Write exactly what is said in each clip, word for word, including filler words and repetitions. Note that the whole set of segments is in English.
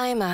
I'm a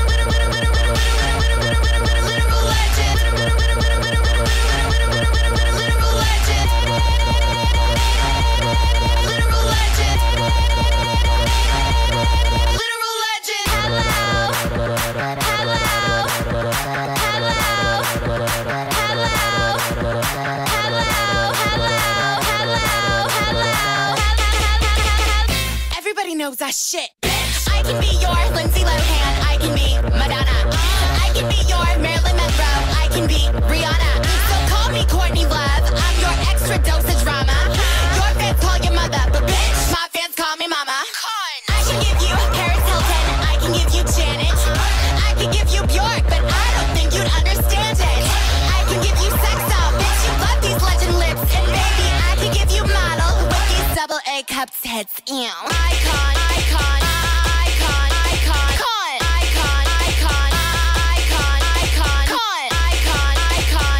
Everybody knows that shit, bitch. I can be your Lindsay Lohan. I can be Madonna. I can be your Marilyn Monroe. I can be Rihanna. So call me Courtney Love. I'm your extra dose of drama. Your fans call your mother, but bitch, my fans call me mama. I can give you Paris Hilton. I can give you Janet. I can give you Bjork, but I don't think you'd understand it. I can give you sex doll, bitch. You love these legend lips, and baby, I can give you model with these double A cup tits. Ew. Icon, icon, icon, icon, icon, icon, icon, icon, icon, icon, icon,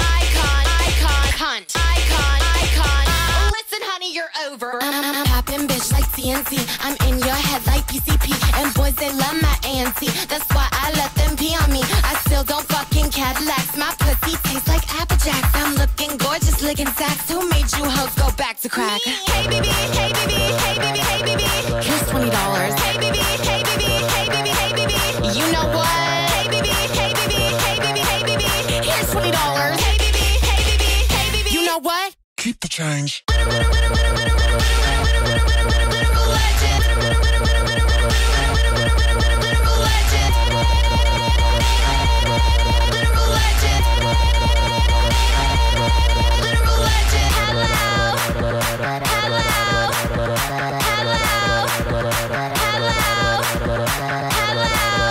icon, cunt, icon, icon. Listen, honey, you're over. I'm poppin' bitch like T N T. I'm in your head like P C P. And boys, they love my A N T. That's why I let them pee on me. I still don't fucking Cadillacs. My pussy tastes like Apple Jacks. I'm looking gorgeous, licking sacks. Who made you hoes go back to crack? Hey, baby, hey, baby, hey, baby, hey, baby. Here's twenty dollars. Hey, baby, hey, baby, hey, baby, hey, baby. You know what? Hey, baby, hey, baby, hey, baby, hey, baby. Here's twenty dollars. Hey, baby, hey, baby, hey, baby. You know what? Keep the change.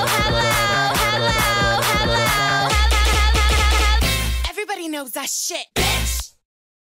Everybody knows that shit.